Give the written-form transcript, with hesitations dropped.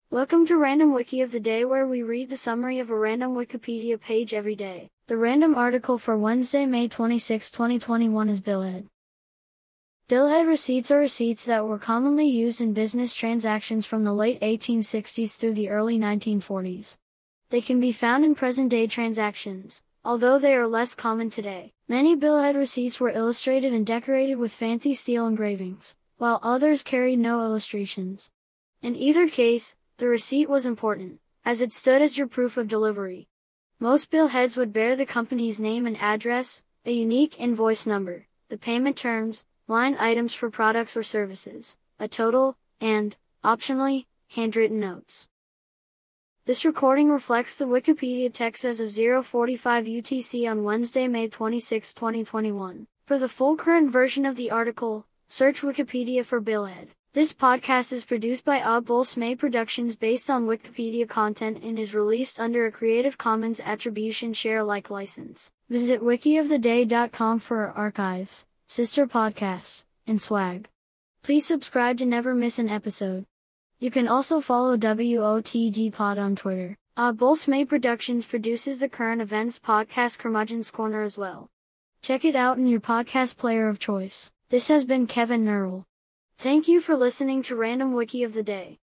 Welcome to Random Wiki of the Day, where we read the summary of a random Wikipedia page every day. The random article for Wednesday, May 26, 2021 is Billhead. Billhead receipts are receipts that were commonly used in business transactions from the late 1860s through the early 1940s. They can be found in present-day transactions, although they are less common today. Many Billhead receipts were illustrated and decorated with fancy steel engravings, while others carried no illustrations. In either case, the receipt was important, as it stood as your proof of delivery. Most billheads would bear the company's name and address, a unique invoice number, the payment terms, line items for products or services, a total, and, optionally, handwritten notes. This recording reflects the Wikipedia text as of 0:45 UTC on Wednesday, May 26, 2021. For the full current version of the article, search Wikipedia for Billhead. This podcast is produced by May Productions based on Wikipedia content and is released under a Creative Commons Attribution Share Alike license. Visit wikioftheday.com for our archives, sister podcasts, and swag. Please subscribe to never miss an episode. You can also follow WOTD Pod on Twitter. May Productions produces the current events podcast Curmudgeon's Corner as well. Check it out in your podcast player of choice. This has been Kevin Nurl. Thank you for listening to Random Wiki of the Day.